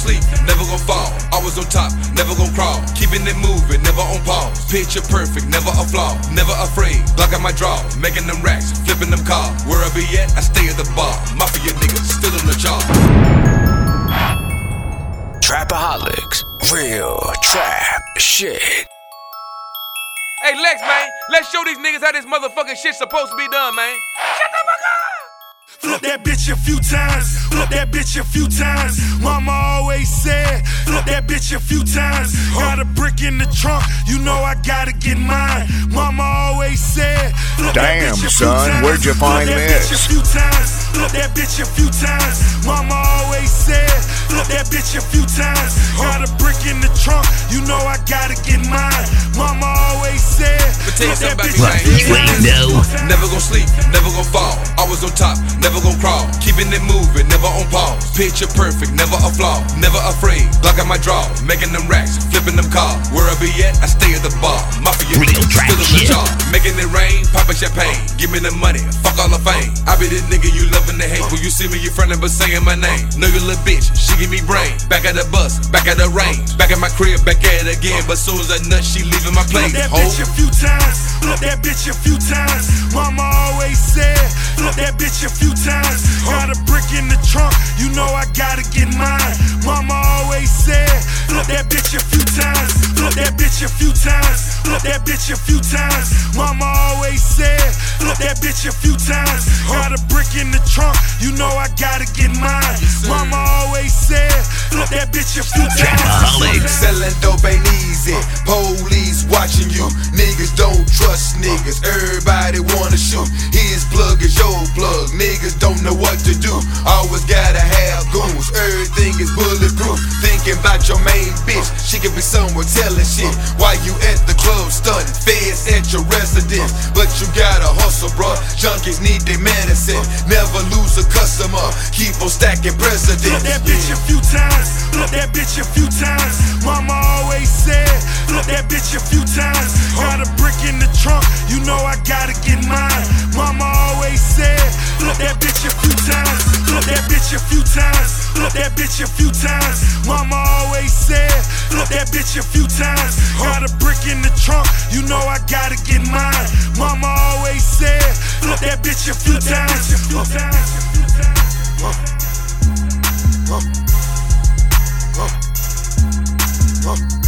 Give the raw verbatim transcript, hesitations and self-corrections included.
sleep, never gon' fall. Always on top, never gon' crawl. Keeping it moving, never on pause. Picture perfect, never a flaw. Never afraid, block out my draw. Making them racks, flipping them cars. Where I be at, I stay at the bar. Mafia niggas, still in the jar. Trapaholics, real trap shit. Hey Lex, man, let's show these niggas how this motherfucking shit's supposed to be done, man. Shut the fuck up! Flip that bitch a few times, flip that bitch a few times. Mama always said, flip that bitch a few times. Got a brick in the trunk, you know I gotta get mine. Mama always said, flip that Damn, bitch a few son, times. where'd you find flip that this? Bitch a few times, flip that bitch a few times. Mama always said, flip that bitch a few times. Got a brick in the trunk, you know I gotta get mine. Mama always said, Tell you something about me, What man. you ain't know. Never gon' sleep, never gon' fall. Always on top, never gon' crawl. Keeping it moving, never on pause. Picture perfect, never a flaw. Never afraid, block out my draw. Making them racks, flipping them cars. Where I be at, I stay at the bar. Mafia Real niggas, trap still in the shit. jar. Making it rain, popping champagne. Give me the money, fuck all the fame. I be this nigga you loving to hate. When you see me, you frontin' but saying my name. Know you little bitch, she give me brain. Back at the bus, back at the range. Back at my crib, back at it again. But soon as I nut, she leaving my place. Flip that Ho. bitch a few times, flip that bitch a few times. Mama always said, flip that bitch a few times. Got a brick in the trunk, you know I gotta get mine. Mama always said, flip that bitch a few times, flip that bitch a few times, flip that bitch a few times. Mama always said, flip that bitch a few times. Got a brick in the trunk, you know I gotta get mine. Mama always said, flip that bitch a few times. Trapaholics. Selling dope ain't easy. Police watching you. Niggas don't trust niggas. Everybody wanna shoot. His plug is your plug. Niggas don't know what to do. Always gotta have goons. Everything is bulletproof. Thinking about your main bitch. She could be somewhere telling shit. While you at the club stunting. Feds at your residence. But you gotta hustle, bruh. Junkies need their medicine. Never lose a customer. Keep on stacking presidents. Flip that bitch a few times, flip that bitch a few times. Mama always said, flip that bitch a few times. Got a brick in the trunk, you know I gotta get mine. Mama always said, flip that bitch a few times, flip that bitch a few times, flip that bitch a few times. Mama always said, flip that bitch a few times. Got a brick in the trunk, you know I gotta get mine. Mama always said, flip that bitch a few times, a few times, a few times. Huh. Huh. Huh.